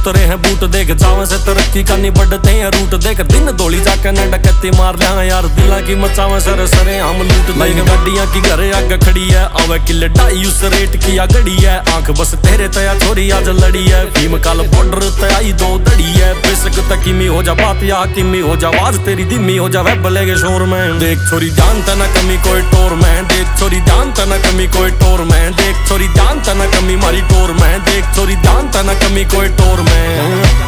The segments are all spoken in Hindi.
उतरे हैं बूट देख जावे से तरक्की करनी बढ़ते हैं रूट देख दिन दौली जाके न डकैती मार लिया यार दिला की मचावे सरे सरे हम लूट देख गाड़ियां की घरे आगे खड़ी है आवे की लड़ाई उस रेट की आ गड़ी है आंख बस तेरे तया छोरी आज लड़ी है भीम काल बॉर्डर तयाई दो दड़ी है बेशक तकीमी हो जा बात या हकीमी हो जा आवाज तेरी धीमी हो जा वेब लेगे शोर में देख छोरी जानता ना कमी कोई टोर में देख छोरी जानता ना कमी कोई टोर में देख छोरी जानता ना कमी मारी टोर में देख छोरी जानता ना कमी कोई टोर में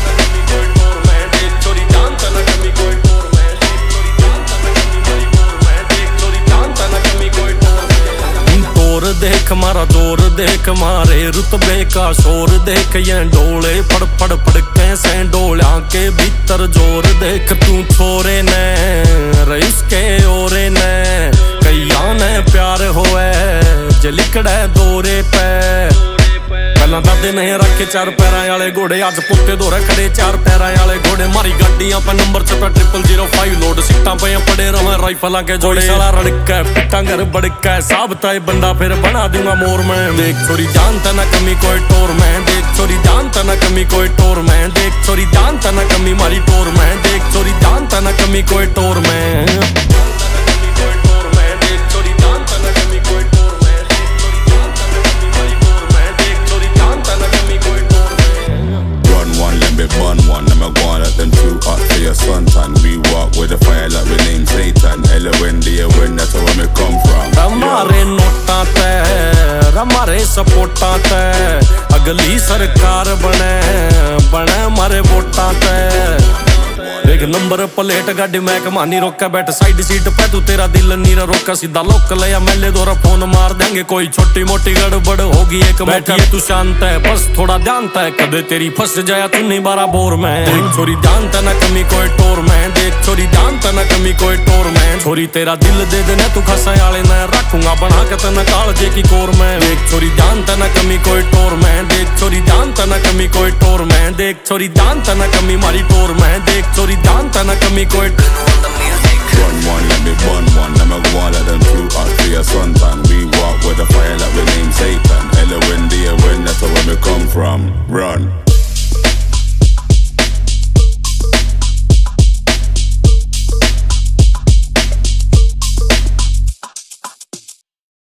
देख मारा जोर देख मारे रुतबे का शोर देख ये डोले पड़ पड़ पड़ कैसे डोला के भीतर जोर देख तू छोरे ने रईस के ओरे ने कैया ने प्यार होए जलिकड़े दौरे पे पहला दादे नहीं रखे चार पैरा वाले घोड़े आज पुट्टे दौरे खड़े चार पैरा वाले घोड़े मारी गाड़ियां पे नंबर पे 0005 लोड सीटा पे पड़े रहे राइफल के जोड़े साला रड़का पिटा घर बड़का साबता बंदा फिर बना दूंगा मोर में देख छोरी जानता ना कमी कोई टोर में देख छोरी जानता ना कमी कोई टोर में देख छोरी जानता ना कमी मारी टोर में देख छोरी जानता ना कमी कोई टोर में Bun one, them a go on let them too hot for your suntan. We walk with the fire like we name Satan. L-O-N-D-A when that's where me come from. हमारे नोटा ते हमारे सपोर्टा ते अगली सरकार बने बने हमारे वोटा ते देख नंबर प्लेट गाड़ी मैं कमानी रोका बैठ साइड सीट पे तू तेरा दिल नीरा रोका सीधा लोक लिया मेले दोरा फोन मार देंगे कोई छोटी मोटी गड़बड़ होगी एक बैठा तू शांत है बस थोड़ा ध्यानता है कदे तेरी फंस जाया तू नहीं बारा बोर में देख छोरी जानता ना कमी कोई टोर में देख छोरी जानता ना कमी कोई टोर में छोरी तेरा दिल दे देना तू खसा आले मैं रखूंगा बना के तना कालजे की कोर में देख छोरी जानता ना कमी कोई टोर में देख छोरी जानता ना कमी कोई टोर में देख छोरी जानता ना कमी मारी टोर में देख छोरी जानता ना कमी कोई Run one, let me bun one. Them a go on let them too hot for your suntan. We walk with the fire like we name Satan. L-O-N-D-A when that's where we come from. Run.